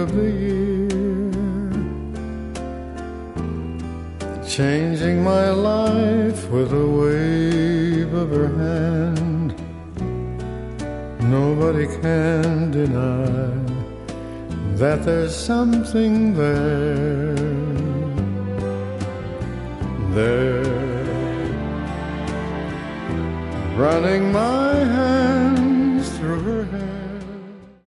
of the year, changing my life with a wave of her hand. Nobody can deny that there's something there, running my hands through her hair.